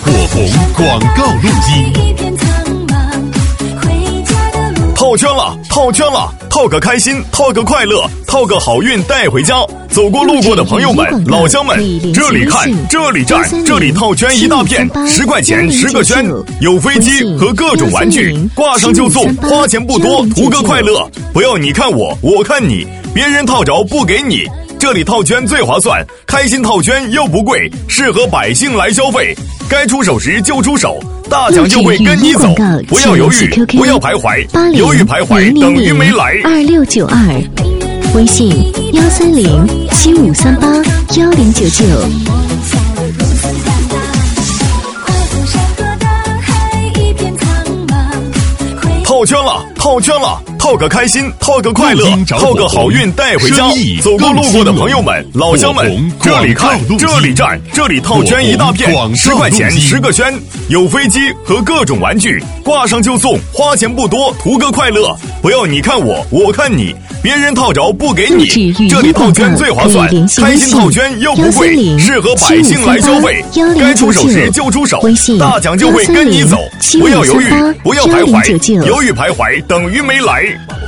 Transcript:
火红广告录音。 套圈了，套圈了，套个开心，套个快乐，套个好运带回家。走过路过的朋友们，老乡们，这里看，这里站，这里套圈一大片，10块钱10个圈，有飞机和各种玩具，挂上就送，花钱不多，图个快乐。不要你看我，我看你，别人套着不给你。这里套圈最划算，开心套圈又不贵，适合百姓来消费。该出手时就出手，大奖就会跟你走。不要犹豫，不要徘徊，犹豫徘徊等于没来。 2692，微信13075381099。 套圈了，套圈了，套个开心，套个快乐，套个好运带回家。走过路过的朋友们，老乡们，这里看，这里站，这里套圈一大片，10块钱10个圈，有飞机和各种玩具，挂上就送，花钱不多，图个快乐。不要你看我，我看你，别人套着不给你。这里套圈最划算，开心套圈又不贵，适合百姓来消费。该出手时就出手，大奖就会跟你走。不要犹豫，不要徘徊，犹豫徘徊等于没来。